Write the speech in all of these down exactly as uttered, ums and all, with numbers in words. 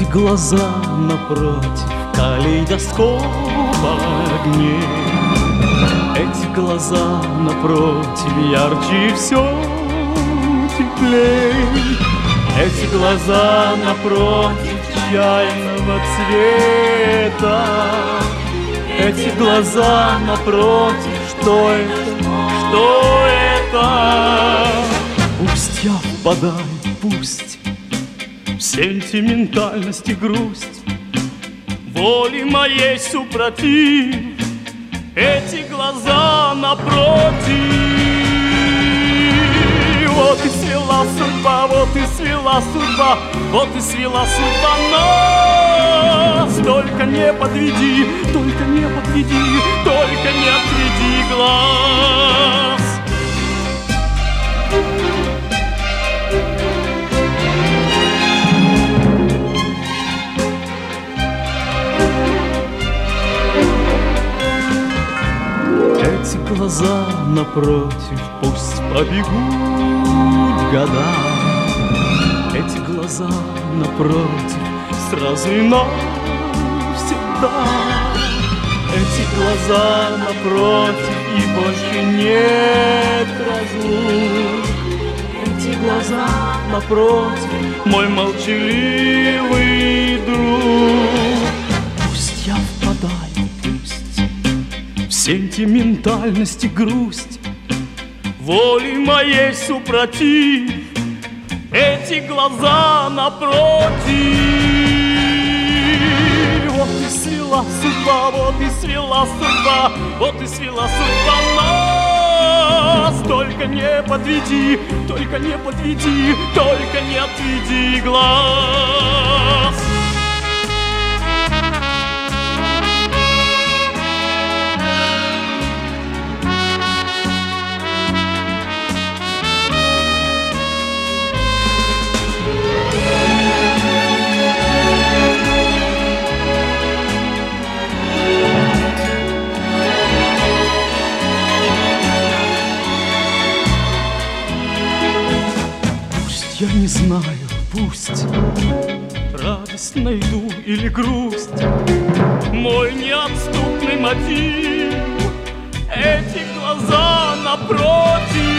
глаза напротив калейдоскоп огней. Эти глаза напротив ярче все теплей. Эти глаза напротив чайного цвета. Эти глаза напротив, что это, что это? Пусть я впадаю, пусть в сентиментальность и грусть, воли моей супротив. Эти глаза напротив. Вот и свела судьба, вот и свела судьба, вот и свела судьба нас. Только не подведи, только не подведи, только не отведи глаз. Эти глаза напротив пусть побегут года. Эти глаза напротив сразу и навсегда. Эти глаза напротив и больше нет разлук. Эти глаза напротив мой молчаливый друг. Пусть я впадаю, пусть в сентиментальность и грусть, воли моей супротив. Эти глаза напротив. Вот и свела судьба, вот и свела судьба, вот и свела судьба нас. Только не подведи, только не подведи, только не отведи глаз. Я не знаю, пусть радость найду или грусть, мой неотступный мотив. Эти глаза напротив.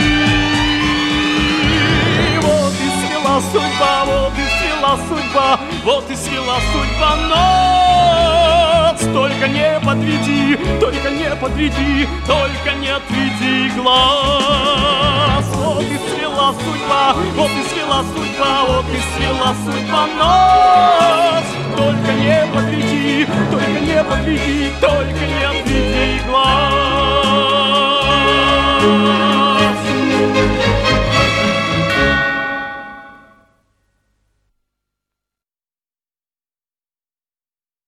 Вот и свела судьба, вот и свела судьба, вот и свела судьба нас. Только не подведи, только не подведи, только не отведи глаз. Вот и свела судьба, вот и свела судьба, вот и свела судьба нас. Только не подведи, только не подведи, только не отведи глаз.